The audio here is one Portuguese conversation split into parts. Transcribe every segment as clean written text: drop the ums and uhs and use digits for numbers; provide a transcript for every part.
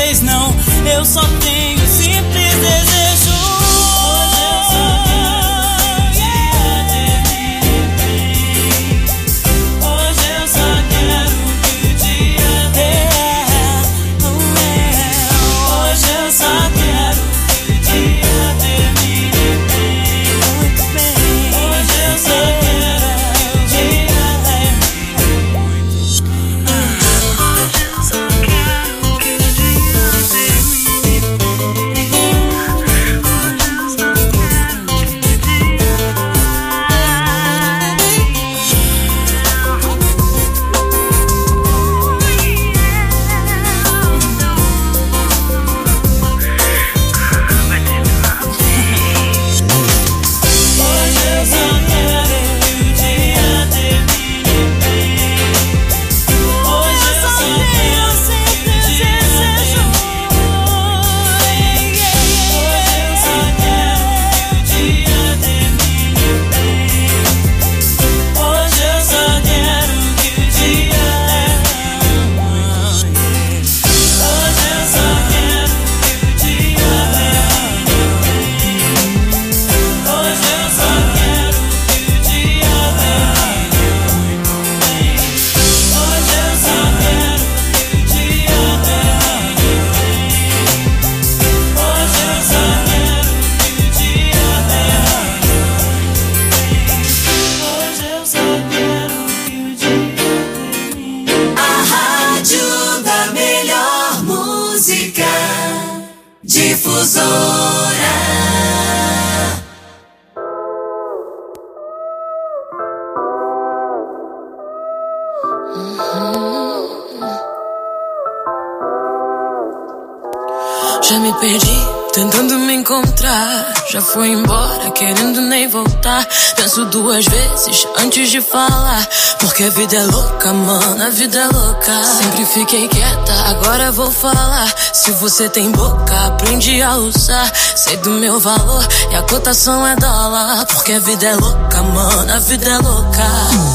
vez não. Eu só tenho simples desejo. Hoje eu só quero que o dia termine bem. Hoje eu só quero que o dia termine. Hoje eu só quero que o dia termine bem. Muito bem. Hoje eu só quero que o dia termine muito bem. Hoje eu só quero que o dia termine Já me perdi, tentando me encontrar. Já foi embora, querendo nem voltar. Penso duas vezes antes de falar, porque a vida é louca, mano, a vida é louca. Sempre fiquei quieta, agora vou falar. Se você tem boca, aprende a usar. Sei do meu valor e a cotação é dólar, porque a vida é louca, mano, a vida é louca.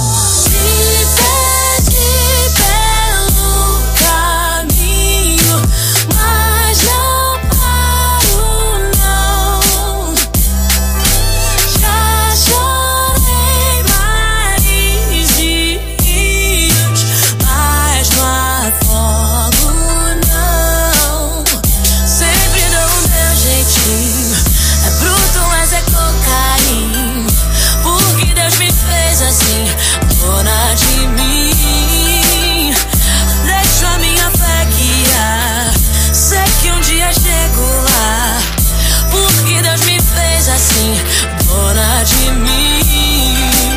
Dona de mim.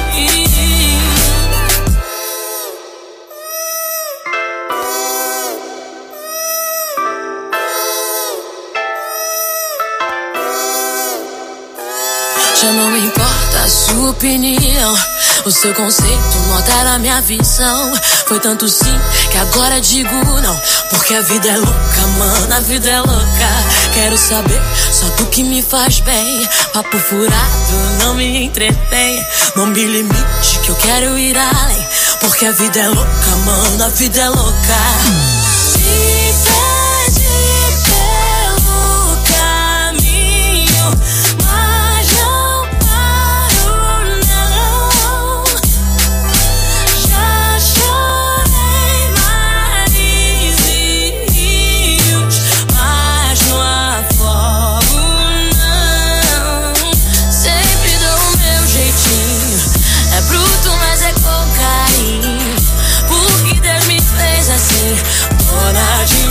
Já não importa a sua opinião, o seu conceito, nota na minha visão. Foi tanto sim que agora digo não, porque a vida é louca, mano, a vida é louca. Quero saber só do que me faz bem. Papo furado não me entretém. Não me limite que eu quero ir além, porque a vida é louca, mano, a vida é louca. Me pede pelo caminho, mas não paro não. Já chorei mares e rios, mas não afogo não. Sempre dou o meu jeitinho, é bruto mas é com carinho, porque Deus me fez assim. Dona de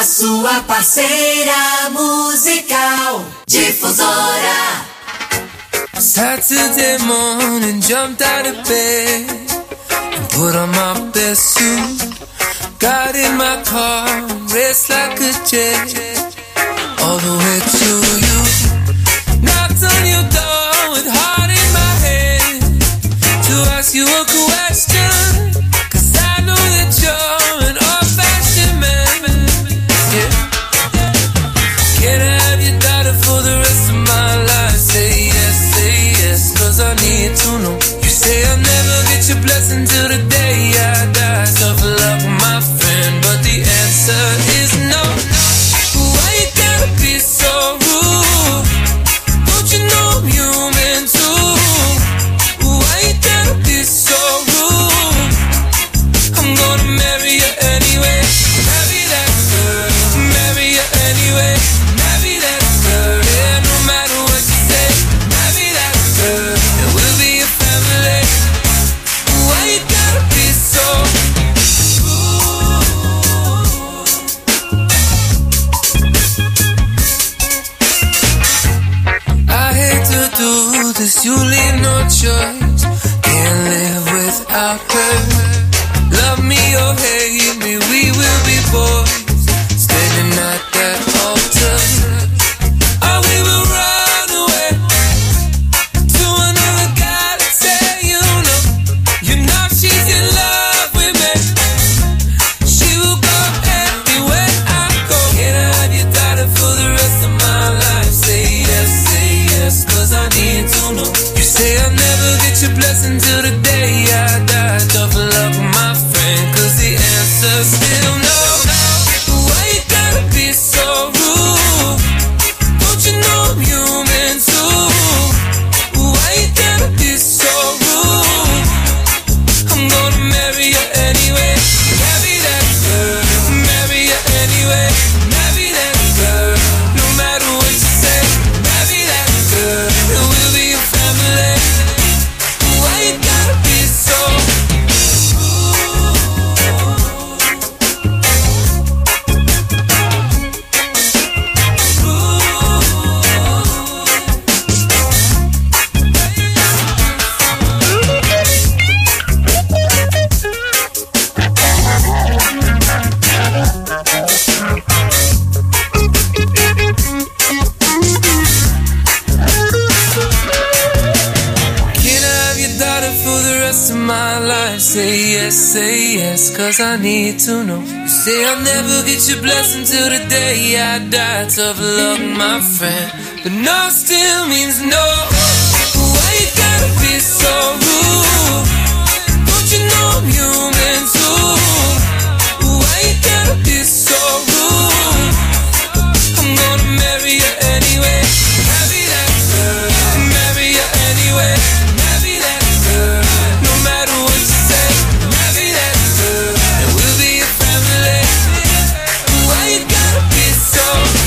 a sua parceira musical. Difusora. Saturday morning, jumped out of bed and put on my best suit. Got in my car, raced like a jet, all the way to you. Knocked on your door with heart in my head to ask you a question, 'cause I know that you're an old-fashioned man. Yeah. Can I have your daughter for the rest of my life? Say yes, 'cause I need to know. You say I'll never get your blessing till the day I die. Tough luck, my friend, but the answer is no. Why you gotta be so rude? Don't you know I'm human too? Why you gotta be so rude? I'm gonna marry you anyway. Marry that girl, marry you anyway. Marry that girl, yeah, no matter what you say. Marry that girl, and we'll be a family. Why you gotta be so rude? I hate to do this, you leave no choice. Can't live without her. Love me or hate me, we will be boys, standing at that altar. Or we will run away to another galaxy. You know she's in love with me. She will go everywhere I go. Can I have your daughter for the rest of my life? Say yes, 'cause I need to know. You say I'll never get your blessing till the day I die. Tough luck, my friend, 'cause the answer's still no. Why you gotta be so rude? Don't you know I'm human too? Why you gotta be so rude? I'm gonna marry you anyway. Marry that girl, marry you anyway. Marry that girl, no matter what you say. Marry that girl, and we'll be a family. Why you gotta be so Can I have your daughter for the rest of my life? Say yes, 'cause I need to know. You say I'll never get your blessing till the day I die. Tough luck, my friend, but no still means no. Why you gotta be so rude? Don't you know I'm human too? Why you gotta be so rude? I'm gonna marry you anyway. Marry that girl, marry you anyway. Marry that girl, no matter what you say. Marry that girl, and we'll be a family. Why you gotta be so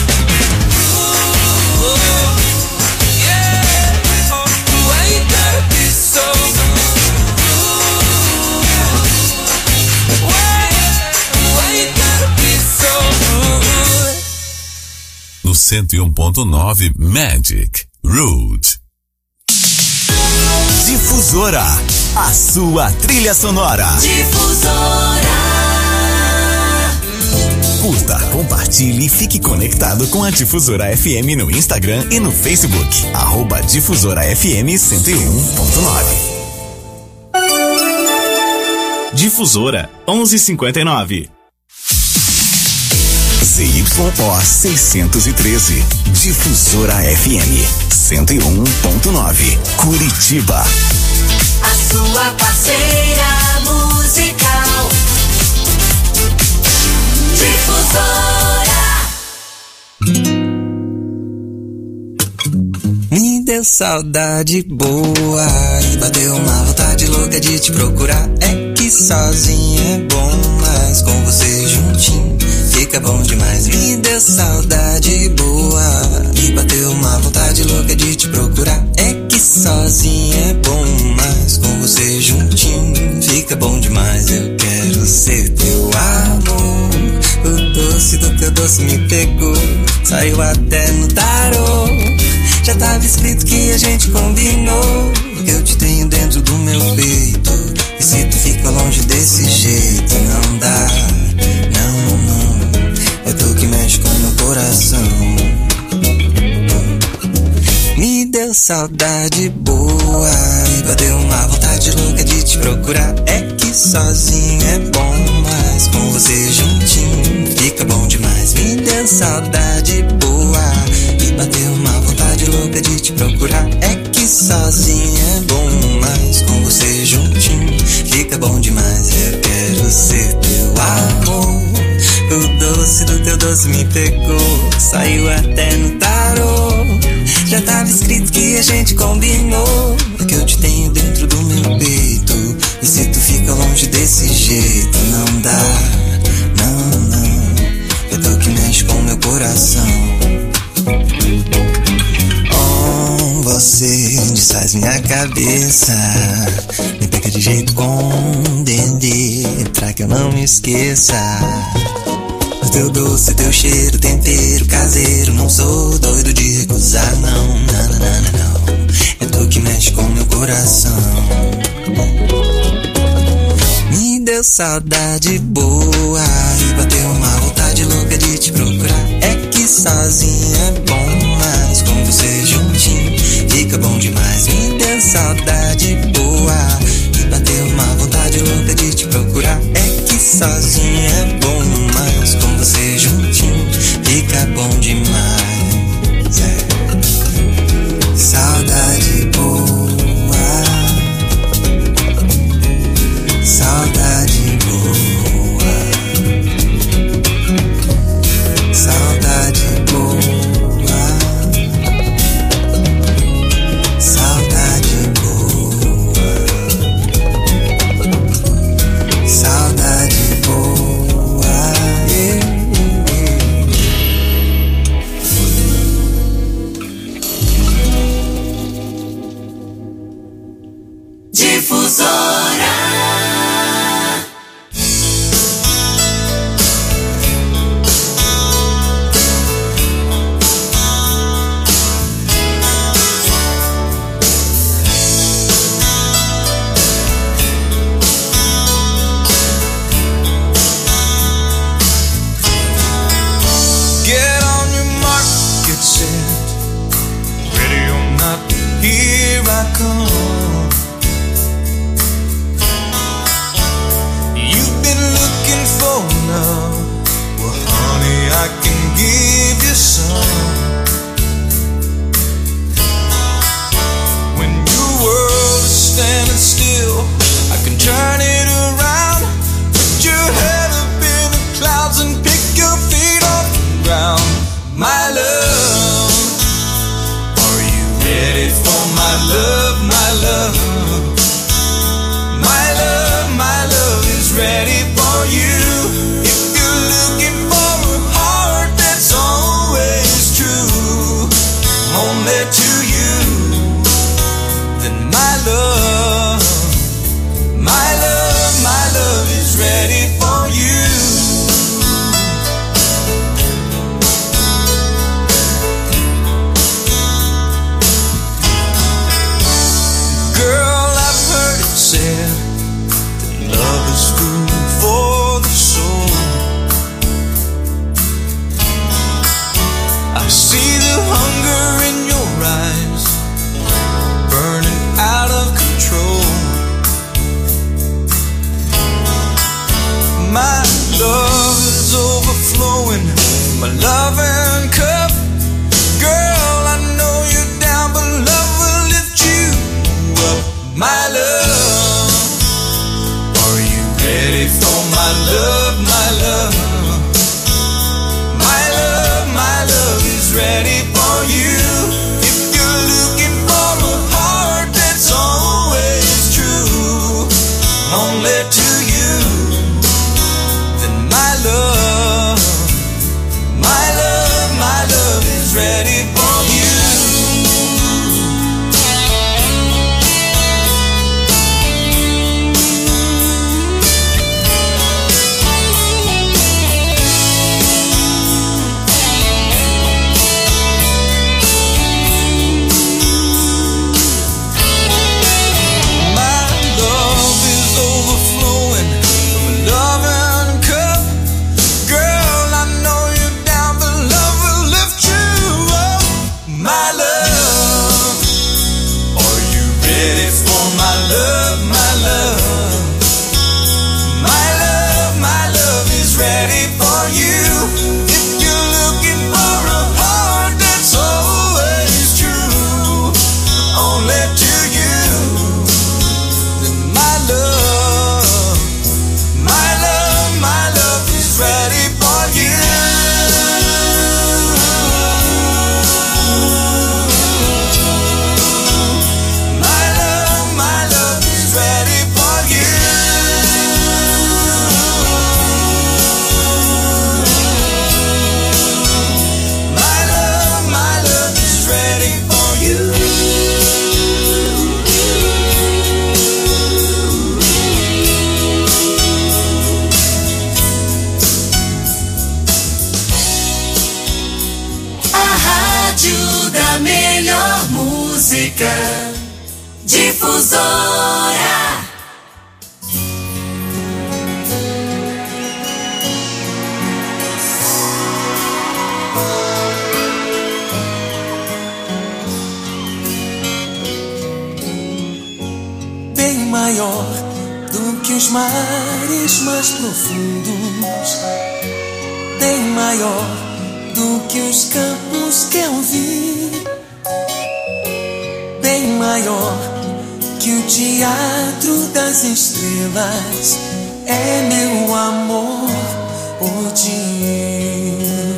rude? Yeah. Why you gotta be so rude? Why you gotta be so rude? No 101.9 Magic Road. Difusora, a sua trilha sonora. Difusora. Curta, compartilhe e fique conectado com a Difusora FM no Instagram e no Facebook. @Difusora FM 101.9. Difusora 11:59. ZYO 613. Difusora FM 101.9. Curitiba. A sua parceira musical. Difusora. Me deu saudade boa e bateu uma vontade louca de te procurar. É que sozinho é bom, mas com você juntinho fica bom demais. Me deu saudade boa e bateu uma vontade louca de te procurar. É que sozinho é bom, mas com você juntinho fica bom demais. Eu quero ser teu amor, o doce do teu doce me pegou, saiu até no tarô. Já tava escrito que a gente combinou. Eu te tenho dentro do meu peito, e se tu fica longe desse jeito, não dá, não, não. É tu que mexe com meu coração. Me deu saudade boa e bateu uma vontade louca de te procurar. É que sozinho é bom, mas com você juntinho fica bom demais. Me deu saudade boa e bateu uma vontade louca de te procurar. É que sozinho é bom, mas com você juntinho fica bom demais. Eu quero ser teu amor. O doce do teu doce me pegou, saiu até no tarô. Já tava escrito que a gente combinou, que eu te tenho dentro do meu peito, e se tu fica longe desse jeito, não dá, não, não. É tu que mexe com meu coração. Oh, você desfaz minha cabeça, me pega de jeito com dendê, pra que eu não me esqueça. O teu doce, teu cheiro, tempero caseiro, não sou doido de recusar, não, não, não, não. É tu que mexe com meu coração. Me deu saudade boa e bateu uma vontade louca de te procurar. É que sozinho é bom, mas com você juntinho fica bom demais. Me deu saudade boa e bateu uma vontade louca de te procurar. É que sozinho é bom, mas com você juntinho fica bom demais. Saudade boa, saudade boa, saudade boa, saudade boa, saudade boa, yeah. Difusora. Get on your mark, get set, ready or not, here I come. You've been looking for love, well honey, I can give you some. When your world is standing still, I can turn it around. Put your head up in the clouds and pick your feet off the ground. My love, are you ready for my love, my love? My love is ready for you. If you're looking for a heart that's always true, If you're looking for a heart that's always true, only to you, then my love, my love, my love is ready for you. Difusora. Bem maior do que os mares mais profundos, bem maior do que os campos que eu vi, bem maior que o teatro das estrelas, é meu amor por ti.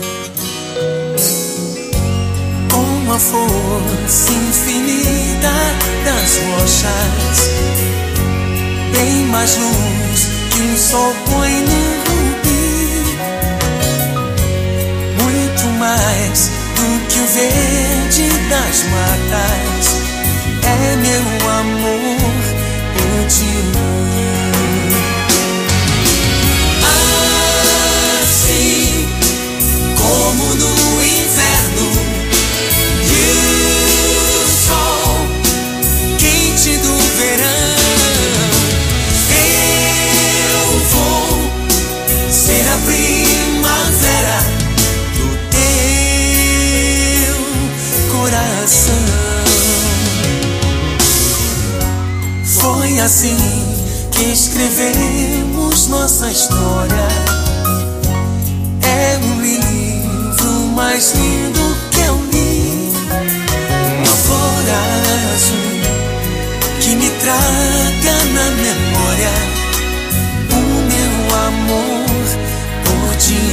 Com a força infinita das rochas, bem mais luz que um sol põe no rubi, muito mais do que o verde das matas, é meu amor por ti. Assim como no inverno e o sol quente do verão, eu vou ser a primavera do teu coração. Foi assim que escrevemos nossa história. É o livro mais lindo que eu li. Uma flor azul que me traga na memória o meu amor por ti.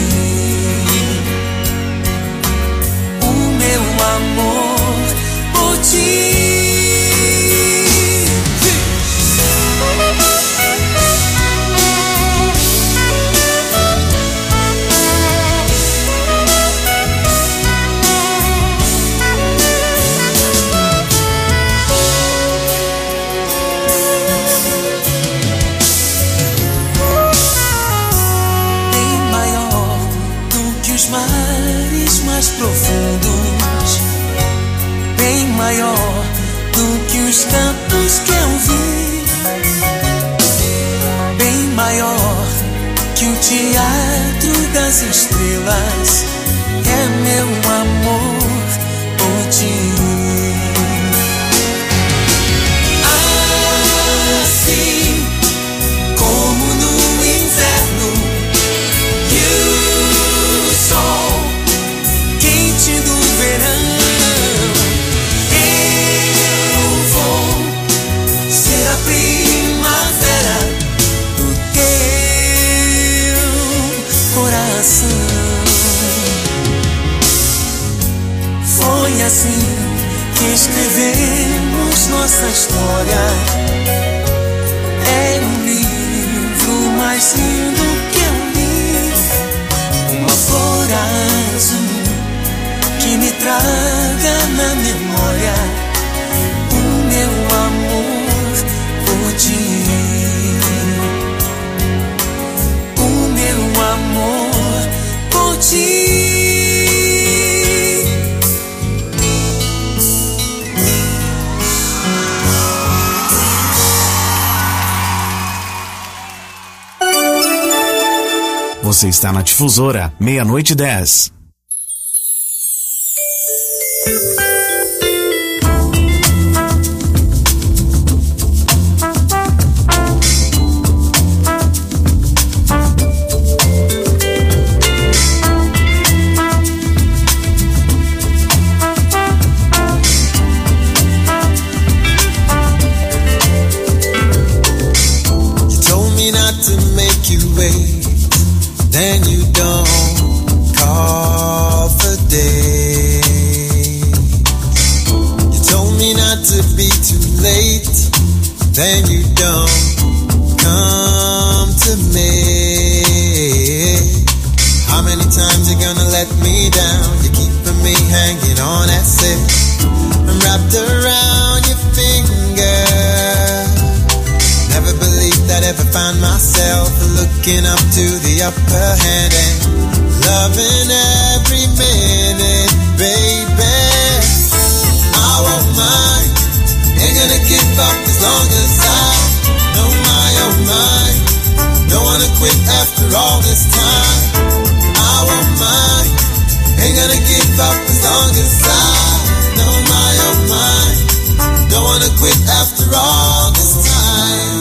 O meu amor por ti. Profundos, bem maior do que os campos que eu vi, bem maior que o teatro das estrelas, é meu amor por ti. Assim como no inverno e o sol quente do verão, eu vou ser a primavera do teu coração. Foi assim que escrevemos nossa história. É um livro mais lindo que eu li. Uma flor azul que me traga na memória o meu amor por ti. O meu amor por ti. Você está na Difusora, 00:10. then you don't come to me. How many times you gonna let me down? You're keeping me hanging on, that's it. I'm wrapped around your finger. Never believed I'd ever find myself looking up to the upper hand and loving every minute, baby. I won't mind, ain't gonna give up as long as I know my own mind. Don't wanna quit after all this time. I won't mind, ain't gonna give up as long as I know my own mind. Don't wanna quit after all this time.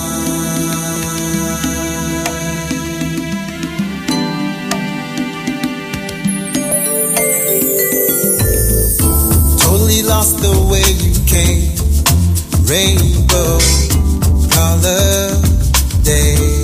Totally lost the way you came, rainbow color day.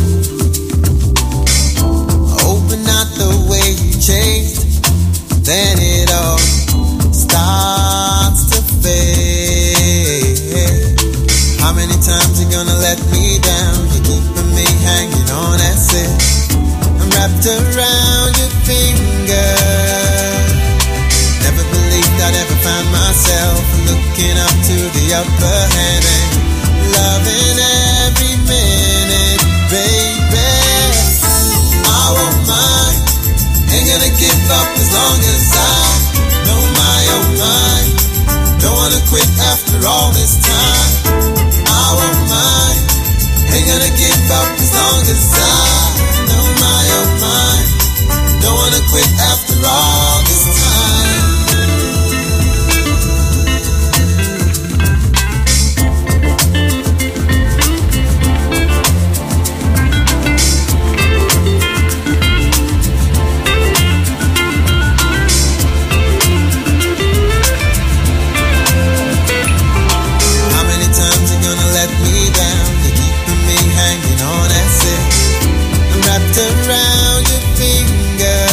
Open out the way you changed, then it all starts to fade. How many times you gonna let me down? You're keeping me hanging on, that's it. I'm wrapped around your finger. Never believed I'd ever find myself looking up to the upper hand and loving every minute, baby. I won't mind, ain't gonna give up as long as I know my own mind. Don't wanna quit after all this time. I won't mind, ain't gonna give up as long as I know my own mind. Don't wanna quit after all this time. Around your finger.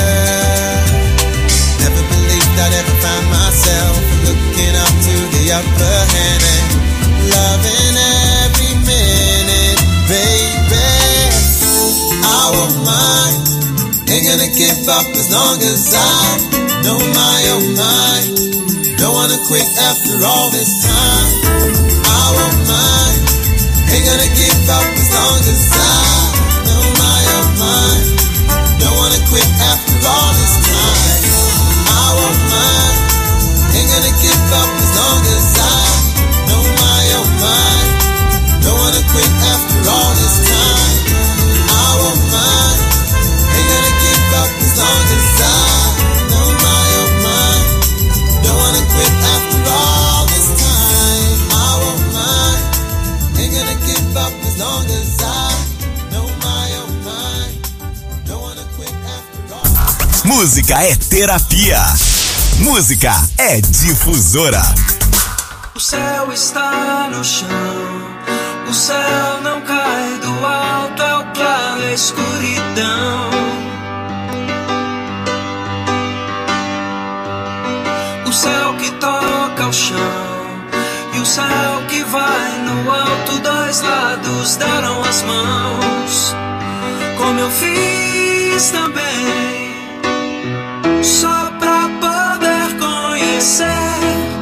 Never believed I'd ever find myself looking up to the upper hand and loving every minute, baby. I won't mind, ain't gonna give up as long as I know my own mind. Don't wanna quit after all this time. I won't mind, ain't gonna give up as long as I know my own mind. Don't wanna quit after all this time. I won't mind, ain't gonna give up as long as I know my own mind. Don't wanna quit after all this time. I won't mind, ain't gonna give up as long as I know my own mind. Don't wanna quit after all this time. I won't mind, ain't gonna give up as long as I know my own mind. Don't wanna quit after all. Música é terapia. Música é difusora. O céu está no chão, o céu não cai do alto, é o claro, é a escuridão. O céu que toca o chão e o céu que vai no alto, dois lados deram as mãos, como eu fiz também, só pra poder conhecer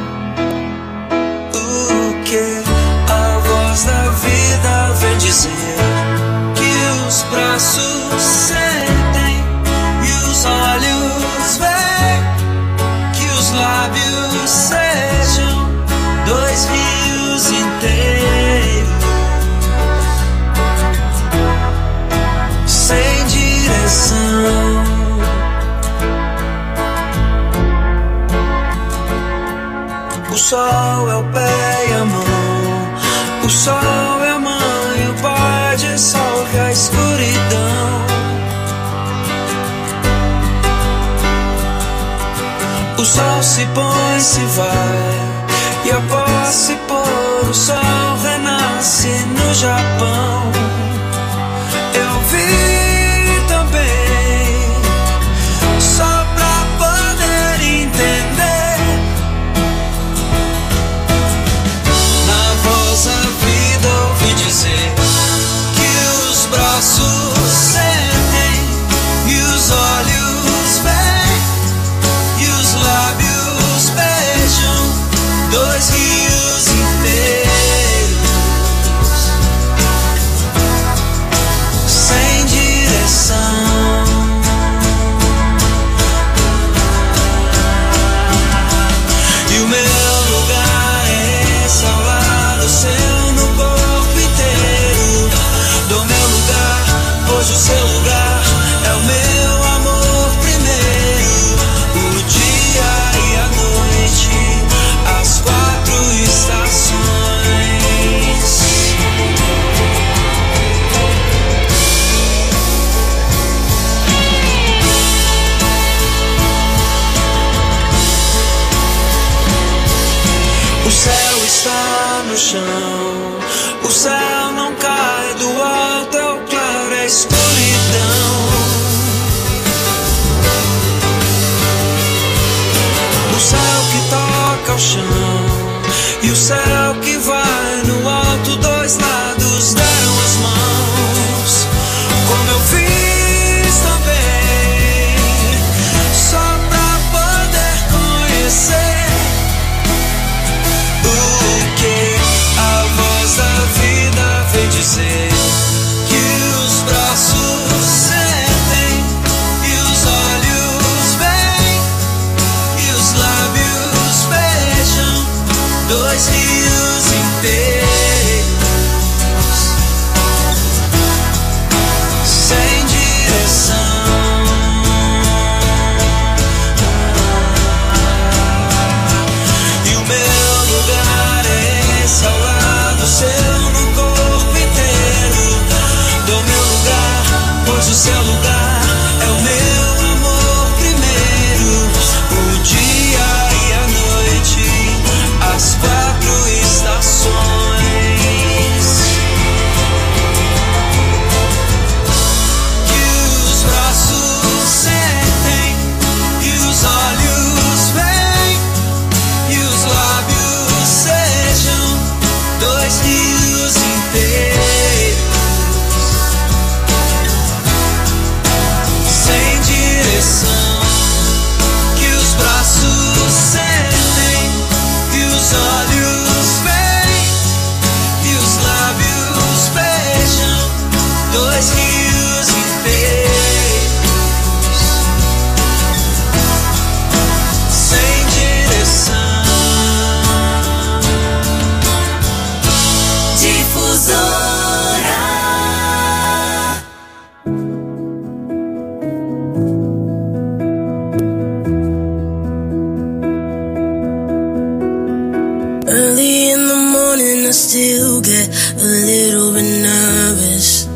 o que a voz da vida vem dizer, que os braços sentem e os olhos veem, que os lábios sejam dois rios inteiros, sem direção. O sol é o pé e a mão, o sol é a mãe, o pai dissolve a escuridão. O sol se põe, se vai, e após se pôr, o sol renasce no Japão. Eu vi também, só pra poder entender, na voz a vida pro chão. O céu não cai do alto, é o claro, é a escuridão. O céu que toca o chão e o céu que vai no alto, dois lados deram as mãos, como eu fiz também, só pra poder conhecer o que a voz da vida vem dizer, que os braços sentem e os olhos veem e os lábios beijam, dois rios inteiros sem direção. E o meu lugar é esse, ao lado seu, no corpo inteiro. Dou meu lugar, pois o seu lugar é o meu amor primeiro. O dia e a noite, as quatro estações. Que os braços sentem e os olhos veem e os lábios sejam dois rios inteiros sem direção. Que os braços sentem e os olhos veem e os lábios beijam, dois rios inteiros sem direção. Difusora. Early in the morning I still get a little bit nervous,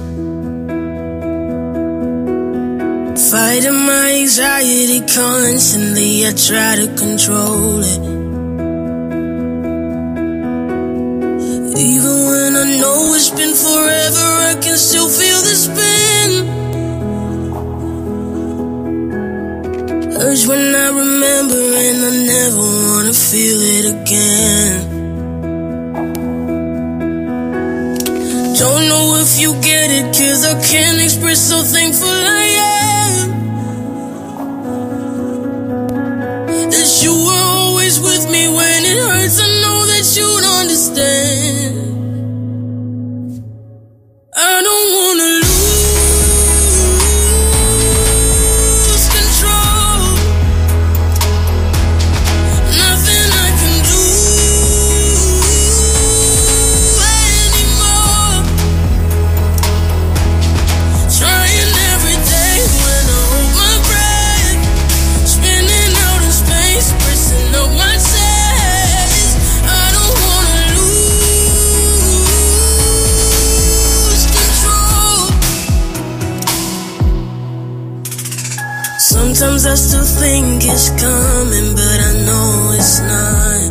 fighting my anxiety constantly, I try to control it. Even when I know it's been forever, I can still feel the spin. Urge when I remember and I never wanna feel it again. Don't know if you get it, 'cause I can't express how thankful I am that you were always with me when it hurts. I know that you'd understand. I don't wanna lose control. Nothing I can do anymore. Trying every day when I hold my breath, spinning out in space, pressing up my chest. I don't wanna lose control. Sometimes I still think it's coming, but I know it's not.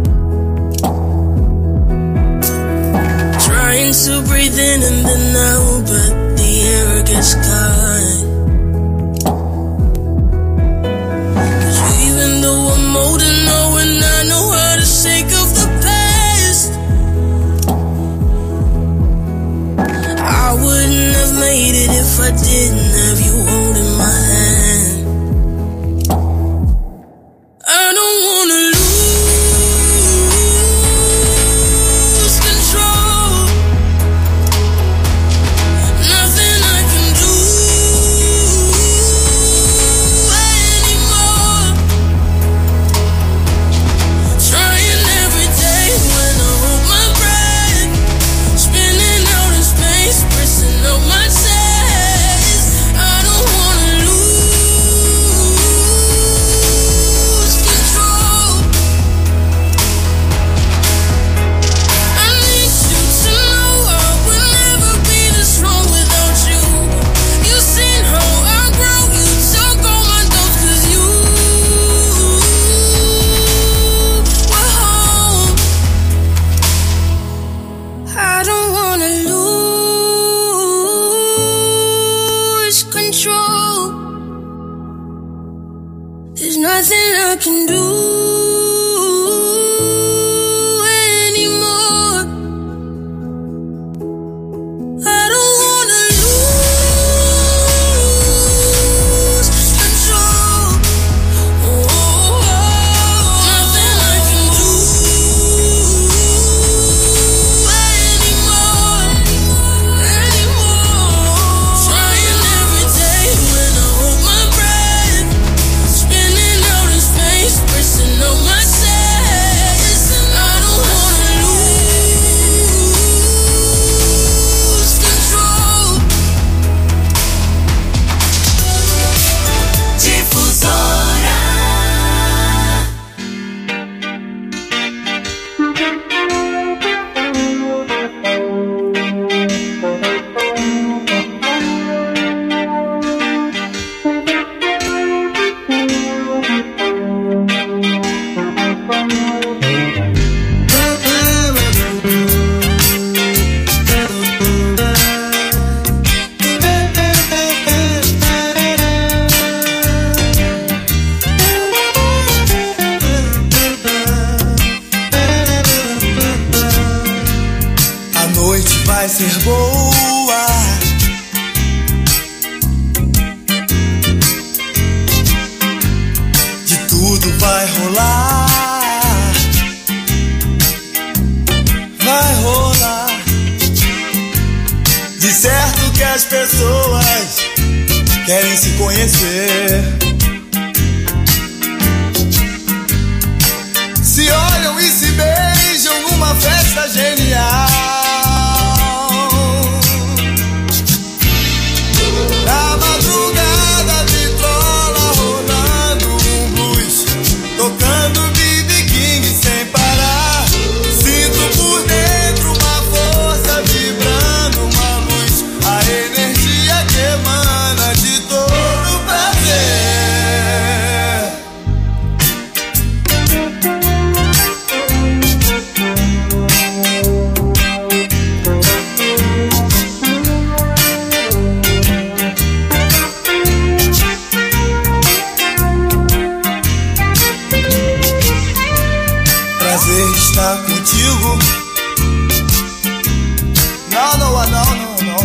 Trying to breathe in and then out, but the air gets caught. 'Cause even though I'm older now and I know how to shake off the past, I wouldn't have made it if I didn't have you holding my hand. I don't wanna lose control. Nothing I can do anymore. Trying every day when I hold my breath, spinning out in space, pressing up my chest. There's nothing I can do anymore. I don't wanna lose control. Nothing I can do anymore. Trying every day when I hold my breath, spinning out in space, pressing on my chest. I don't wanna lose control. Difusora. A noite vai ser boa. De tudo vai rolar. Vai rolar. De certo que as pessoas querem se conhecer. Se olham e se beijam numa festa genial. Na madrugada vitrola rolando um blues, tocando B.B. King sem parar. Sinto por dentro uma força vibrando, uma luz, a energia que emana de todo prazer. Prazer estar contigo. Não, não, não, não, não.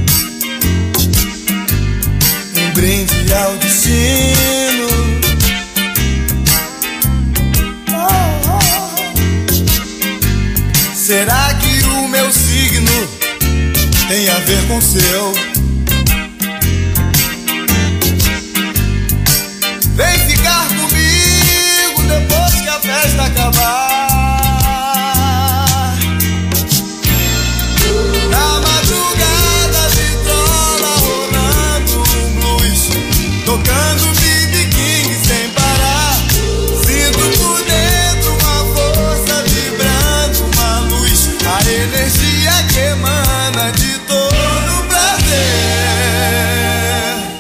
Um brinde ao destino. Será que o meu signo tem a ver com o seu? Vem ficar comigo depois que a festa acabar. Na madrugada vitrola rolando um blues, tocando B.B. King sem parar. Sinto por dentro uma força vibrando, uma luz, a energia que emana de todo prazer.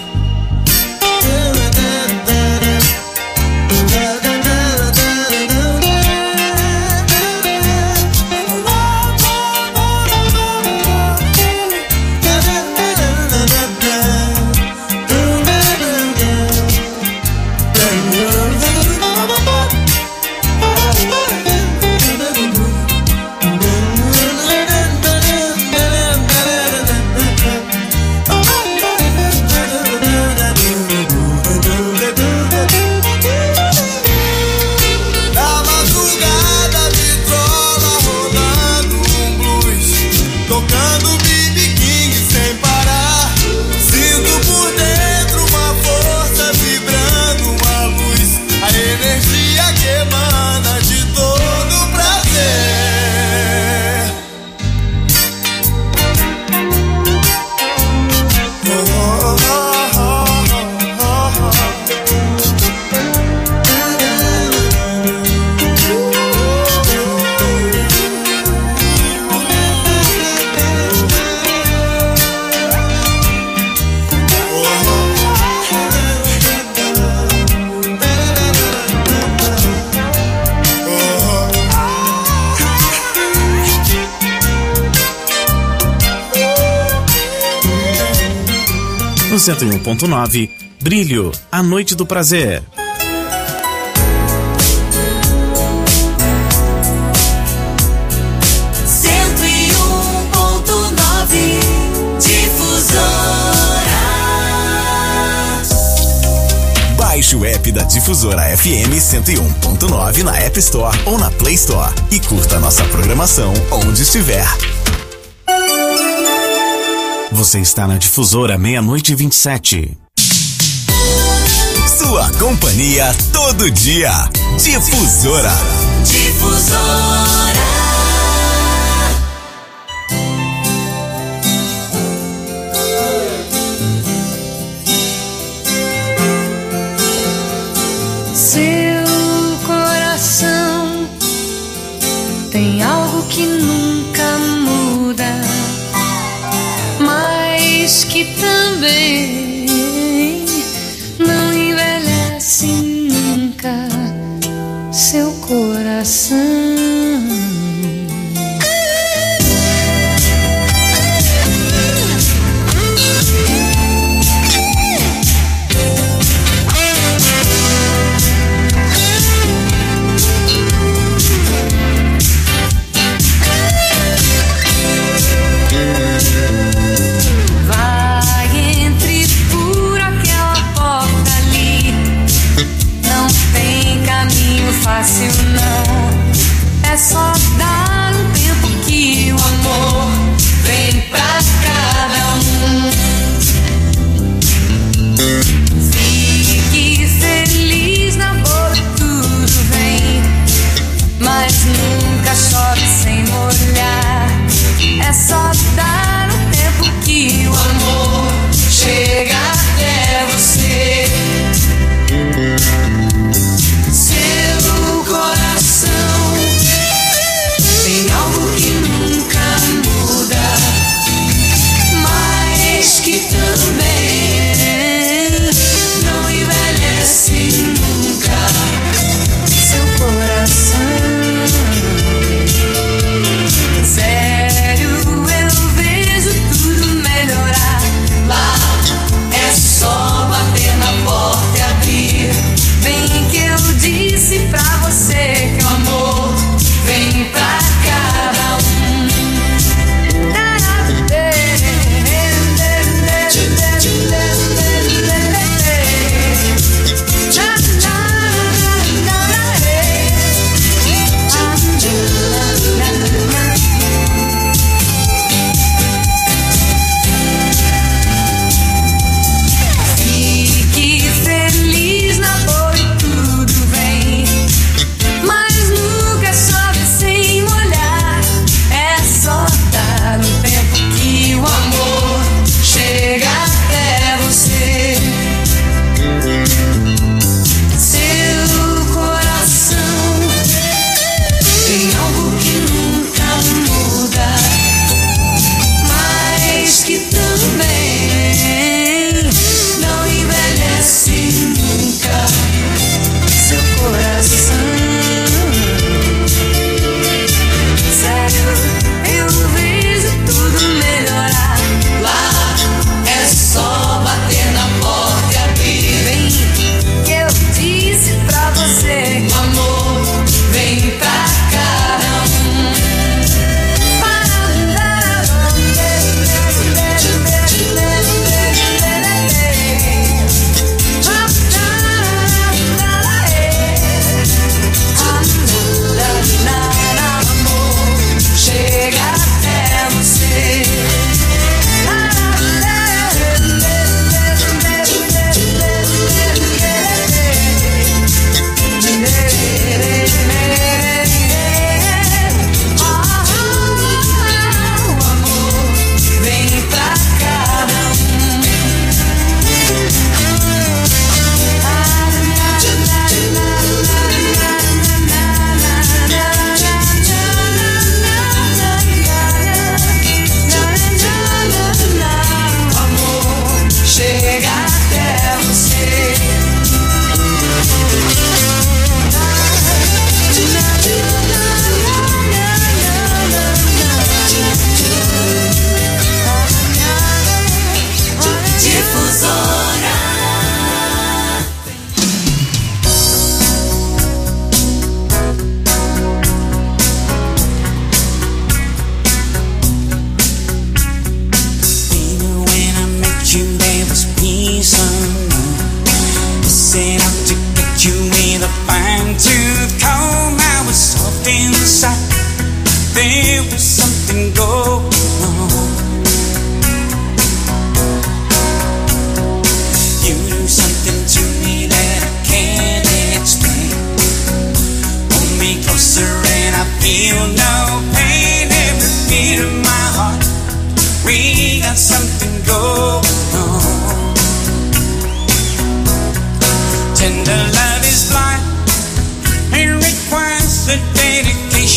Na madrugada vitrola rolando um blues, tocando B.B. King sem parar. Sinto por dentro uma força vibrando, uma luz, a energia que emana de todo prazer. No 101.9, Brilho, a noite do prazer. Baixe o app da Difusora FM 101.9 na App Store ou na Play Store e curta nossa programação onde estiver. Você está na Difusora 00:27. Sua companhia todo dia. Difusora. Difusora. Seu coração tem algo que nunca muda, mas que também não envelhece nunca. Seu coração. Fácil não, é só dar um tempo que o amor vem pra cada um. Fique feliz na boa, tudo vem, mas nunca chore sem molhar. É só dar um tempo que o amor chega até você. Seu coração tem algo que nunca muda, mas que também não envelhece nunca. Seu coração. Sério, eu vejo tudo melhorar. Lá é só bater na porta e abrir. Bem que eu disse pra você que o amor vem pra cada um.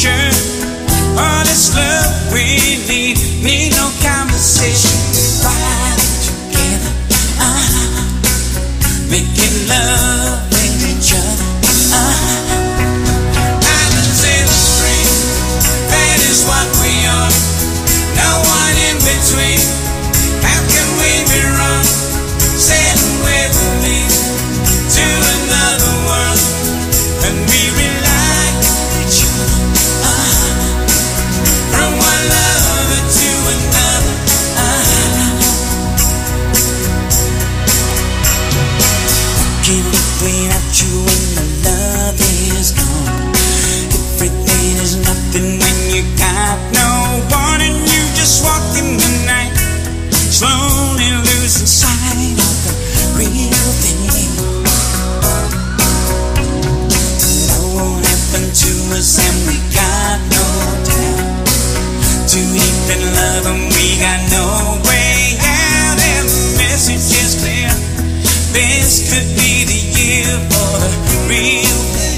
sure all this love we need no conversation. Right together, making love with each other. Islands in the stream, that is what we are. No one in between. How can we be wrong? Sailing away with me to another world, and we rely on each other. From one lover to another. Walking without you when the love is gone. Everything is nothing when you got no one, and you just walk in the night, slowly losing sight of the real thing. It all won't happen to us, and we got no doubt. Too deep in love, and we got no way out. And the message is clear: this could be the year for the real thing.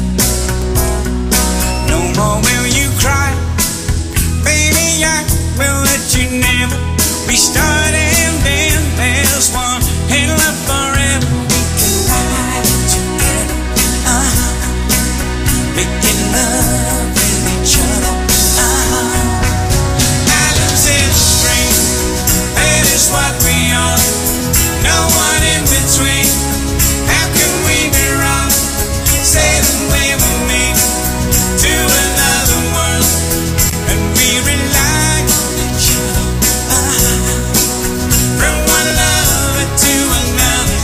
No more will you cry, baby, I will let you never be starting. Then there's one in love forever. We can ride together, making love with each other. Islands in the stream, that is what we are. No one in between. How can we be wrong? Sailing away with me to another world, and we rely on each other. From one lover to another.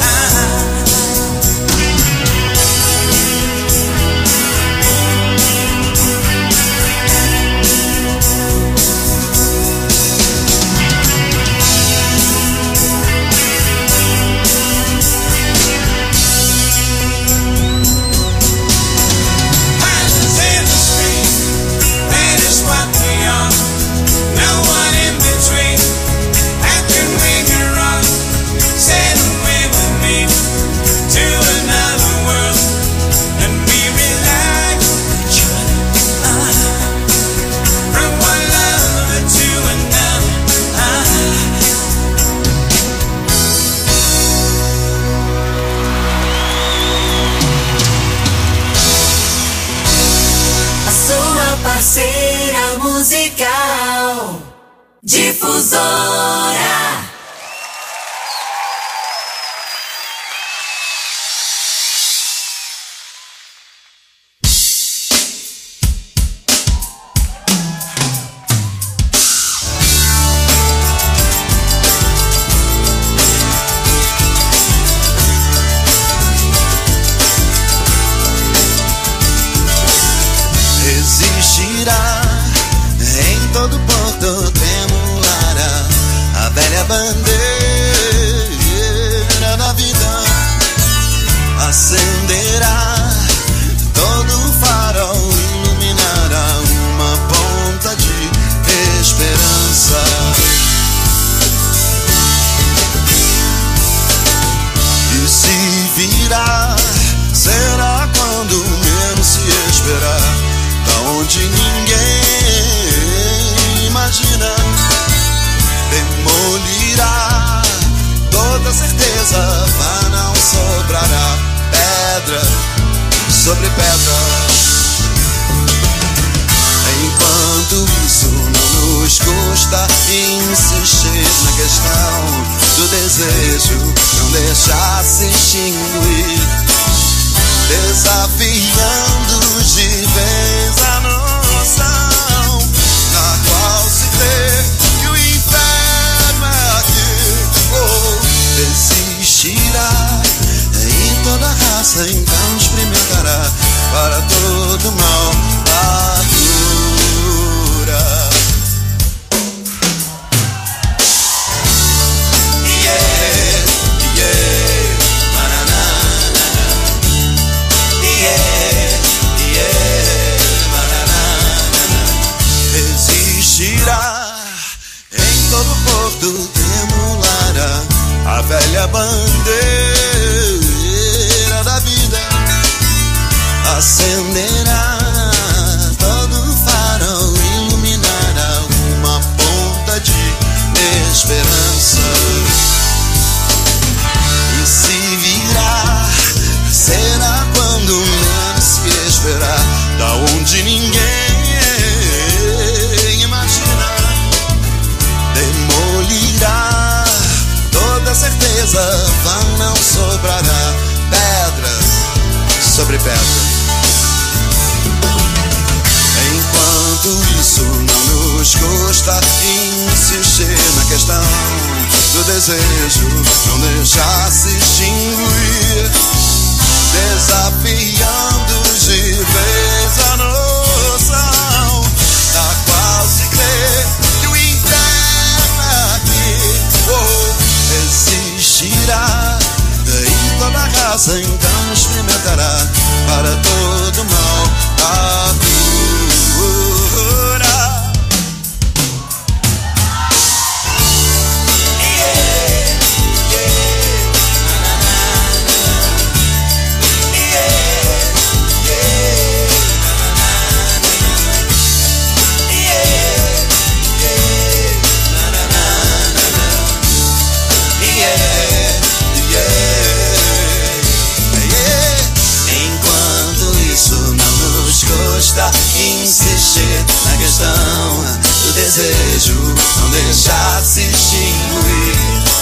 Islands in the stream, that is what we are. No one in between. How can we be wrong? Sail away with me to another world, and we rely on each other. From one lover to another. A sua parceira musical, Difusora. Existirá em todo porto tremulará a velha bandeira da vida, acenderá todo farol, iluminará uma ponta de esperança. E se virá, será quando menos se esperar, da onde ninguém imagina. Demolirá toda certeza, mas não sobrará pedra sobre pedra. Enquanto isso não nos custa insistir na questão do desejo, não deixar se extinguir, desafiando de vez a noção na qual se vê que o inferno é aqui. Existirá em toda raça, então experimentará para todo mal a cura. Existirá em todo porto tremulará a velha bandeira da vida, acenderá sempre perto. Enquanto isso não nos custa insistir na questão do desejo, não deixar se extinguir, desafiando de vez a noção da qual se crê que o inferno aqui existirá. E toda raça então experimentará para todo mal a cura. Insistir na questão do desejo, não deixar se extinguir.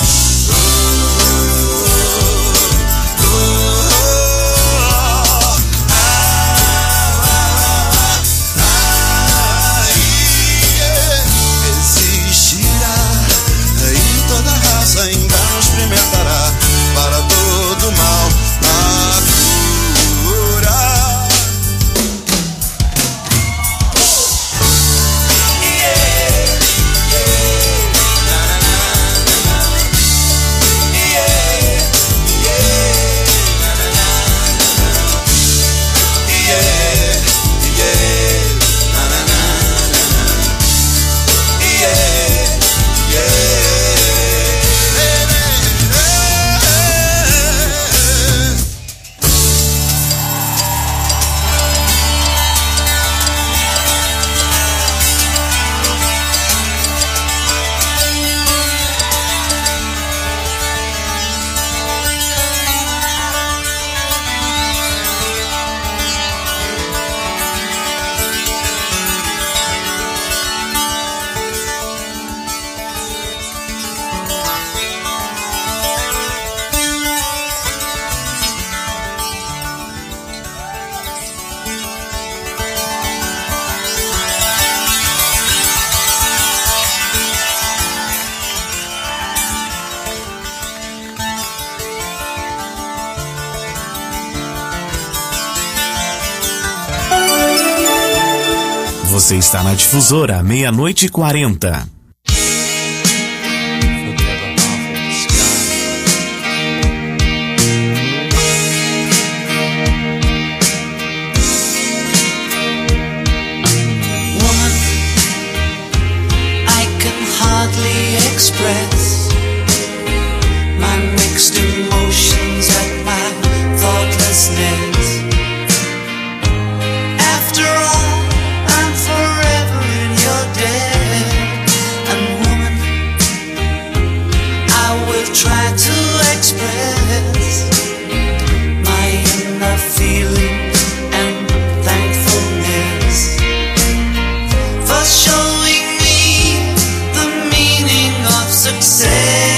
Existirá e toda raça então experimentará para todo mal a cura. Você está na Difusora, 00:40. Woman, I can hardly express my mixed emotions at my thoughtlessness. After all, I'm forever in your debt. And woman, I will try to express my inner feelings and thankfulness for showing me the meaning of success.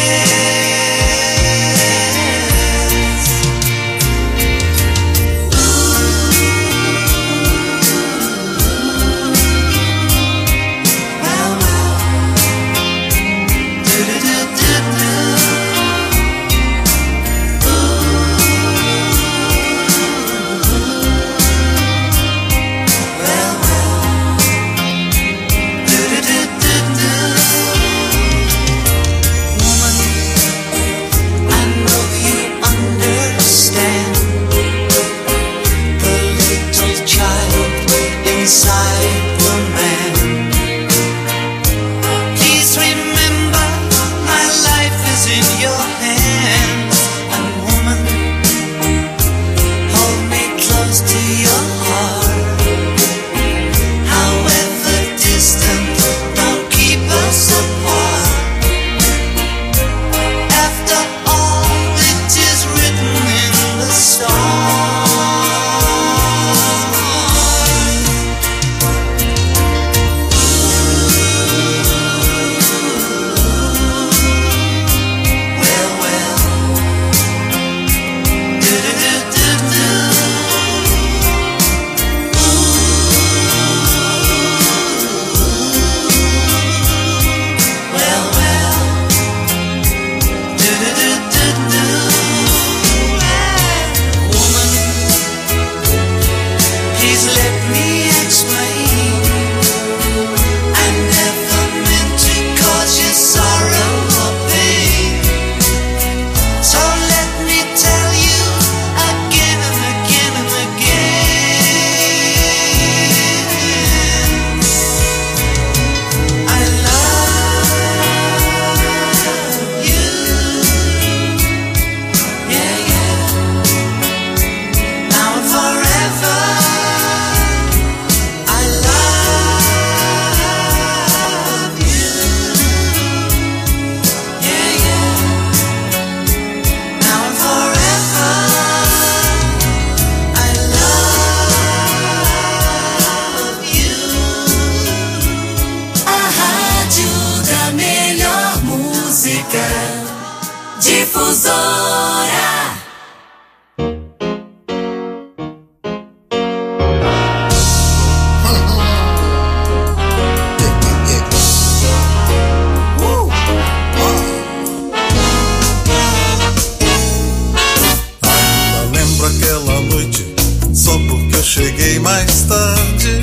só porque eu cheguei mais tarde.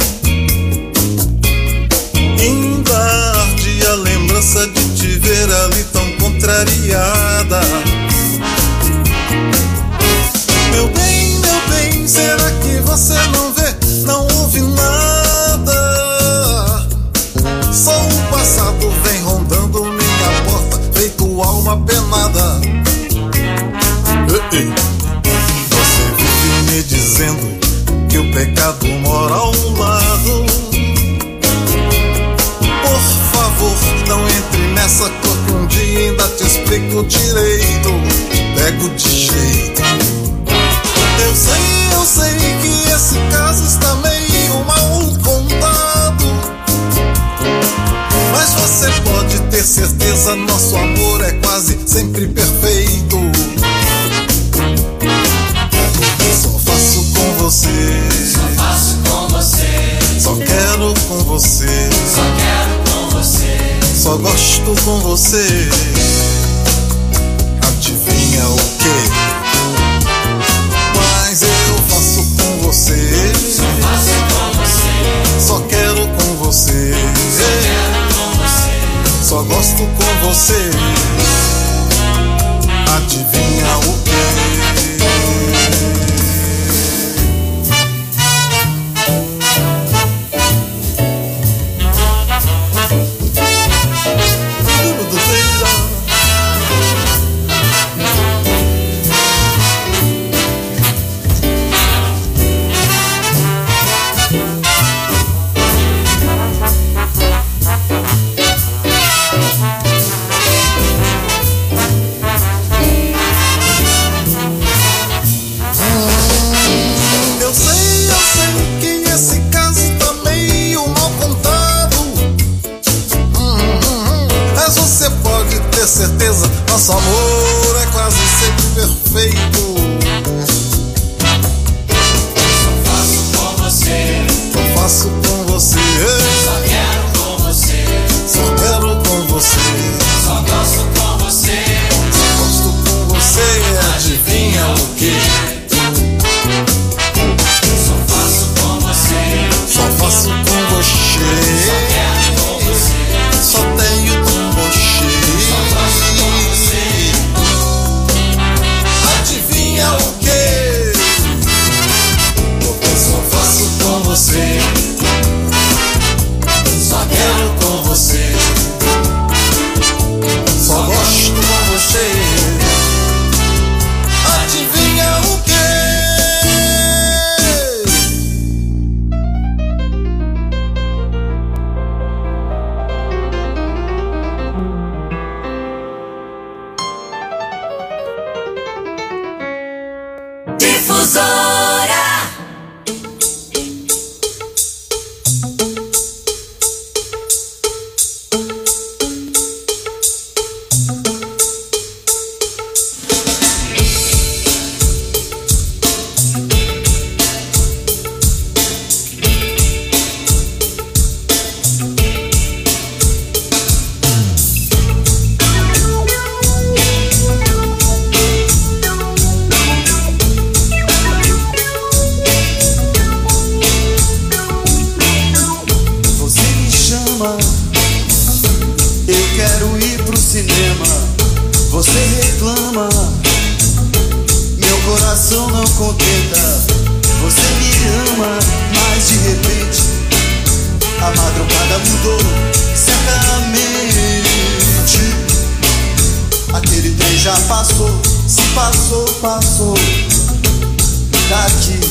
Ainda arde a lembrança de te ver ali tão contrariada. Meu bem, será que você não vê, não ouve nada? Só o passado vem rondando minha porta, feito alma penada. Você vive me dizendo que o pecado mora ao lado. Por favor, não entre nessa cor que um dia ainda te explico direito. Pego de jeito. Eu sei que esse caso está meio mal contado, mas você pode ter certeza, nosso amor é quase sempre perfeito. Só faço com você, só faço com você, só quero com você, só quero com você, só gosto com você. Adivinha o quê? Mas eu faço com você, só faço com você, só quero com você, só quero com você, só gosto com você. Adivinha o quê? Certeza, nosso amor é quase sempre perfeito. Só faço com você, só faço com você, só quero com você, só quero com você, só gosto com você, só gosto com você. Adivinha o quê? Só faço com você, só faço com você, só quero com você, só tenho com você. Adivinha o quê? Porque só faço com você, só quero com você, só gosto com você. Adivinha o quê? Difusora. Você reclama, meu coração não contenta. Você me ama, mas de repente a madrugada mudou certamente. Aquele trem já passou, se passou, passou. Daqui